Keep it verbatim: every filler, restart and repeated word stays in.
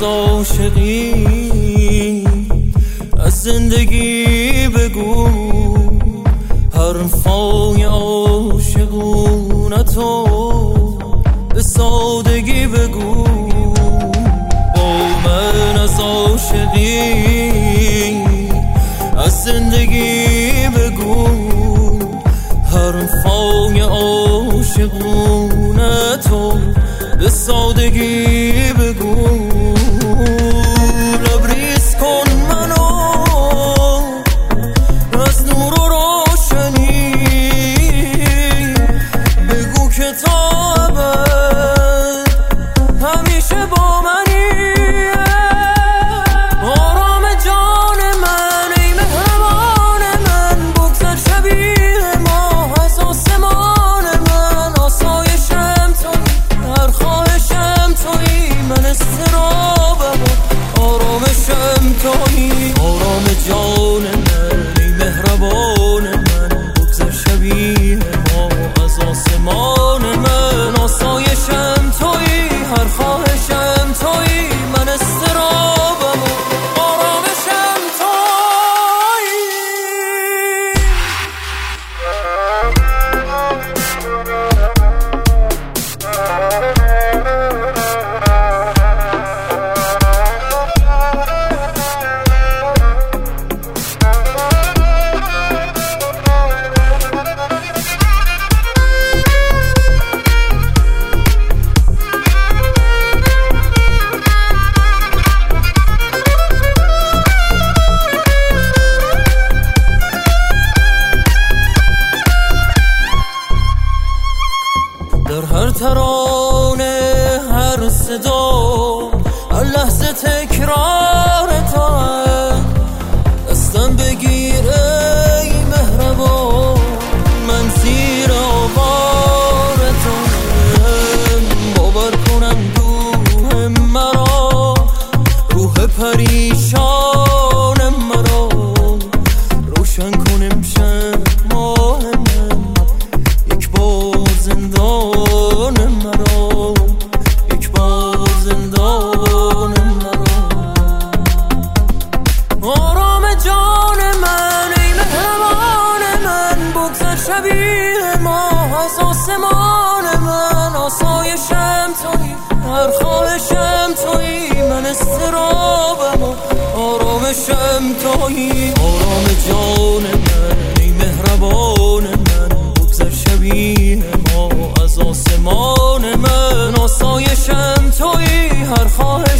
از عاشقی، از زندگی بگو، حرفای عاشقونتو به سادگی بگو. با من از عاشقی، از زندگی بگو، حرفای عاشقونتو به سادگی بگو. لبریز کن منو از نور و روشنی، بگو که تا ابد همیشه با منی. آرام جان من، ای مهربان من، بگذر شبیه ماه از آسمان من. آسایشم تویی، هر خواهشم تویی، من استرابم و آرامشم تویی. آرام جان من، ای مهربان من، بگذر شبیه ماه از آسمان من. آسایشم تویی، هر خواهشم تویی، من استرابم و آرامشم تویی. در هر ترانه، هر صدا، هر لحظه تکرار تو هم. دستم بگیر ای مهربان، من زیر آوار تو هم. باور کنم روح مرا، روح پریشان مرا، روشن کنم شب ماه من. یک بار زندان مرا، یک بار زندان مرا. آرام جان من، ای مهربان من، بگذر شبیه ماه از آسمان من. آسایشم تویی، هر خواهشم تویی، من استرابم و آرامشم تویی. آرام جان من، ای مهربان من، بگذر شبیه ماه از آسمان من. آسایشم تویی، هر خواهشم